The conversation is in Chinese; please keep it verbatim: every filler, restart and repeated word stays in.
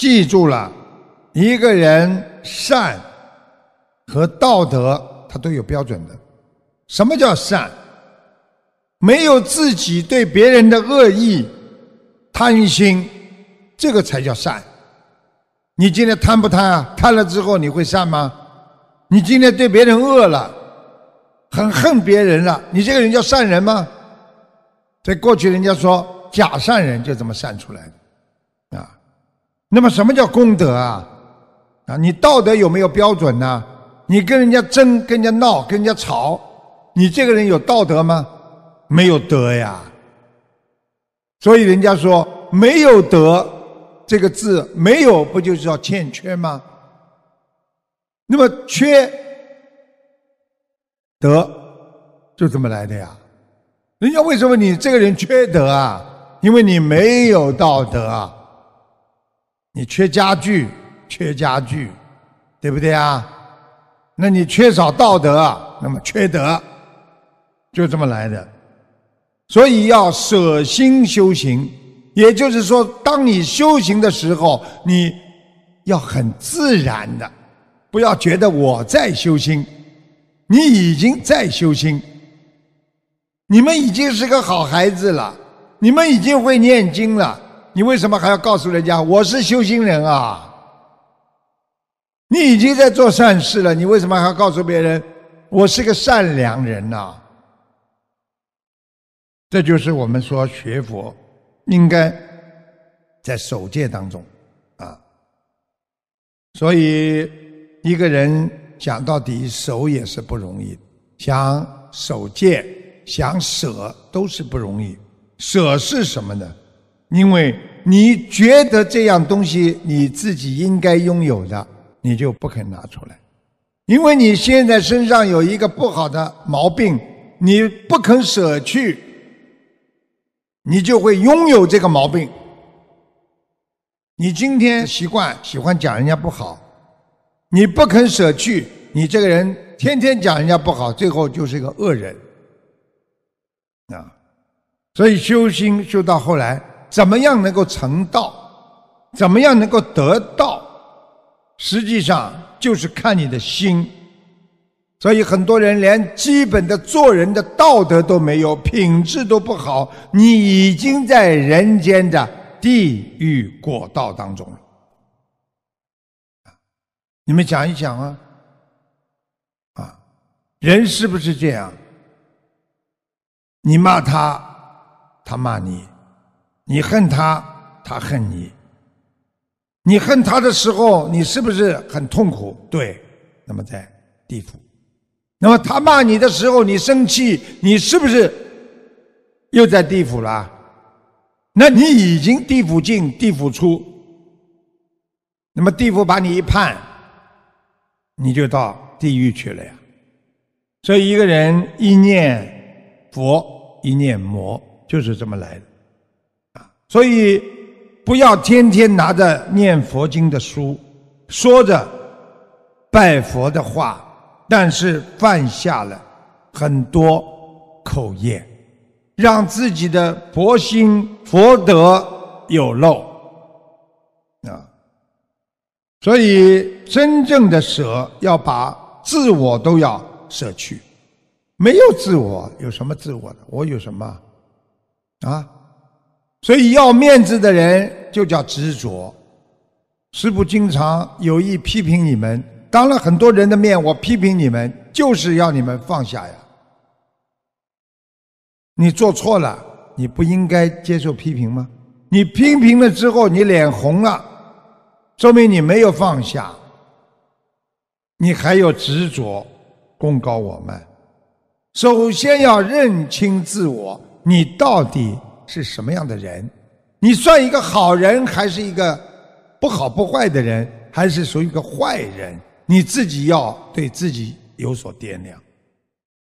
记住了，一个人善和道德他都有标准的。什么叫善？没有自己对别人的恶意、贪心，这个才叫善。你今天贪不贪啊？贪了之后你会善吗？你今天对别人恶了，很恨别人了，你这个人叫善人吗？在过去人家说假善人就这么善出来的啊。那么什么叫功德啊？啊，你道德有没有标准呢？你跟人家争，跟人家闹，跟人家吵，你这个人有道德吗？没有德呀。所以人家说没有德这个字，没有不就是叫欠缺吗？那么缺德就这么来的呀。人家为什么你这个人缺德啊？因为你没有道德啊。你缺家具，缺家具，对不对啊？那你缺少道德啊，那么缺德，就这么来的。所以要舍心修行，也就是说，当你修行的时候，你要很自然的，不要觉得我在修心，你已经在修心。你们已经是个好孩子了，你们已经会念经了，你为什么还要告诉人家我是修行人啊？你已经在做善事了，你为什么还要告诉别人我是个善良人啊？这就是我们说学佛应该在守戒当中啊。所以一个人讲到底守也是不容易，想守戒想舍都是不容易。舍是什么呢？因为你觉得这样东西你自己应该拥有的，你就不肯拿出来。因为你现在身上有一个不好的毛病，你不肯舍去，你就会拥有这个毛病。你今天习惯喜欢讲人家不好，你不肯舍去，你这个人天天讲人家不好，最后就是一个恶人啊。所以修心修到后来，怎么样能够成道，怎么样能够得道，实际上就是看你的心。所以很多人连基本的做人的道德都没有，品质都不好，你已经在人间的地狱果道当中了。你们讲一讲啊，啊，人是不是这样？你骂他，他骂你；你恨他，他恨你。你恨他的时候，你是不是很痛苦？对，那么在地府。那么他骂你的时候，你生气，你是不是又在地府了？那你已经地府进，地府出。那么地府把你一判，你就到地狱去了呀。所以一个人一念佛，一念魔，就是这么来的啊。所以不要天天拿着念佛经的书，说着拜佛的话，但是犯下了很多口业，让自己的佛心佛德有漏啊。所以真正的舍，要把自我都要舍去。没有自我，有什么自我的？我有什么啊？所以要面子的人就叫执着。师父经常有意批评你们，当了很多人的面，我批评你们，就是要你们放下呀。你做错了，你不应该接受批评吗？你批评了之后，你脸红了，说明你没有放下，你还有执着，功高我慢。首先要认清自我，你到底是什么样的人？你算一个好人，还是一个不好不坏的人，还是属于一个坏人？你自己要对自己有所掂量。